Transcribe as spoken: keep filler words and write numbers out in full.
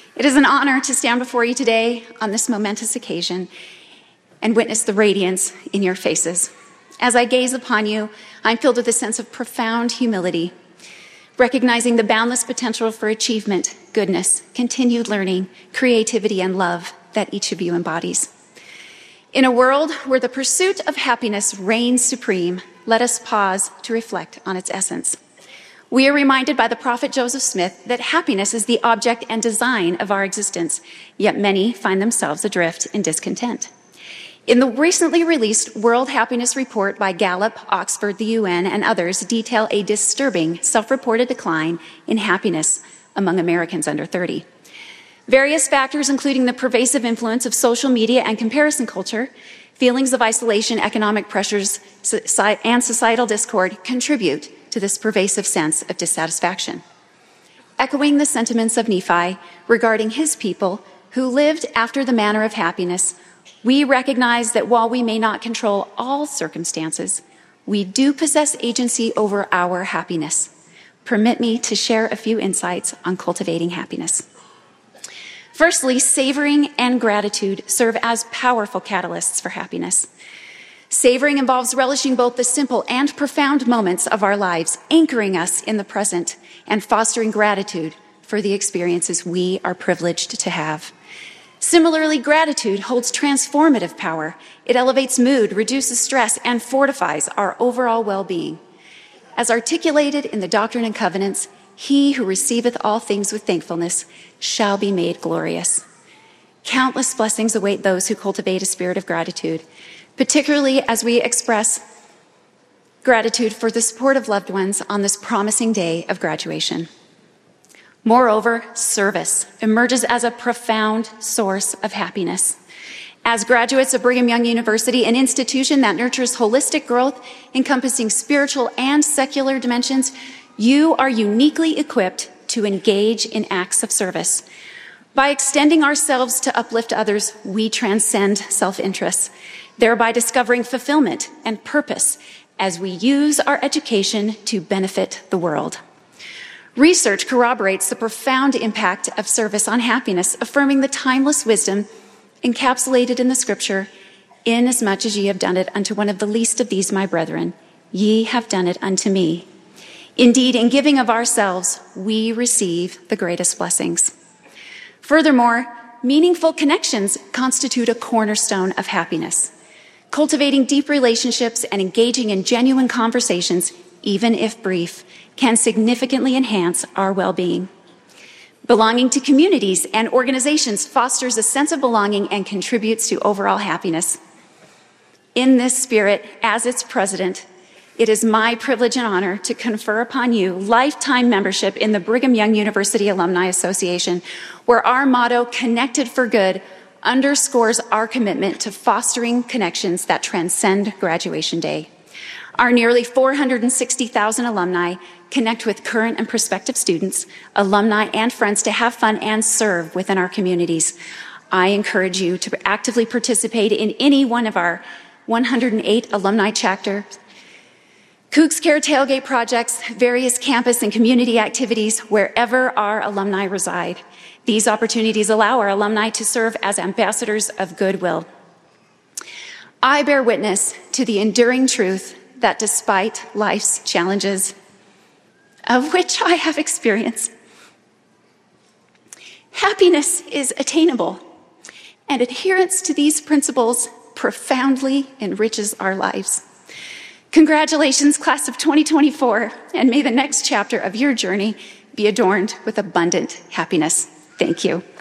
It is an honor to stand before you today on this momentous occasion and witness the radiance in your faces. As I gaze upon you, I'm filled with a sense of profound humility, recognizing the boundless potential for achievement, goodness, continued learning, creativity, and love that each of you embodies. In a world where the pursuit of happiness reigns supreme, let us pause to reflect on its essence. We are reminded by the prophet Joseph Smith that happiness is the object and design of our existence, yet many find themselves adrift in discontent. In the recently released World Happiness Report by Gallup, Oxford, the U N, and others detail a disturbing self-reported decline in happiness among Americans under thirty. Various factors, including the pervasive influence of social media and comparison culture, feelings of isolation, economic pressures, and societal discord, contribute to this pervasive sense of dissatisfaction. Echoing the sentiments of Nephi regarding his people who lived after the manner of happiness, we recognize that while we may not control all circumstances, we do possess agency over our happiness. Permit me to share a few insights on cultivating happiness. Firstly, savoring and gratitude serve as powerful catalysts for happiness. Savoring involves relishing both the simple and profound moments of our lives, anchoring us in the present, and fostering gratitude for the experiences we are privileged to have. Similarly, gratitude holds transformative power. It elevates mood, reduces stress, and fortifies our overall well-being. As articulated in the Doctrine and Covenants, he who receiveth all things with thankfulness shall be made glorious. Countless blessings await those who cultivate a spirit of gratitude, particularly as we express gratitude for the support of loved ones on this promising day of graduation. Moreover, service emerges as a profound source of happiness. As graduates of Brigham Young University, an institution that nurtures holistic growth encompassing spiritual and secular dimensions, you are uniquely equipped to engage in acts of service. By extending ourselves to uplift others, we transcend self-interest, thereby discovering fulfillment and purpose as we use our education to benefit the world. Research corroborates the profound impact of service on happiness, affirming the timeless wisdom encapsulated in the scripture, "Inasmuch as ye have done it unto one of the least of these my brethren, ye have done it unto me." Indeed, in giving of ourselves, we receive the greatest blessings. Furthermore, meaningful connections constitute a cornerstone of happiness. Cultivating deep relationships and engaging in genuine conversations, even if brief, can significantly enhance our well-being. Belonging to communities and organizations fosters a sense of belonging and contributes to overall happiness. In this spirit, as its president, it is my privilege and honor to confer upon you lifetime membership in the Brigham Young University Alumni Association, where our motto, "Connected for Good," underscores our commitment to fostering connections that transcend graduation day. Our nearly four hundred sixty thousand alumni connect with current and prospective students, alumni, and friends to have fun and serve within our communities. I encourage you to actively participate in any one of our one hundred eight alumni chapters, Cougs Care tailgate projects, various campus and community activities wherever our alumni reside. These opportunities allow our alumni to serve as ambassadors of goodwill. I bear witness to the enduring truth that despite life's challenges, of which I have experience, happiness is attainable, and adherence to these principles profoundly enriches our lives. Congratulations, class of twenty twenty-four, and may the next chapter of your journey be adorned with abundant happiness. Thank you.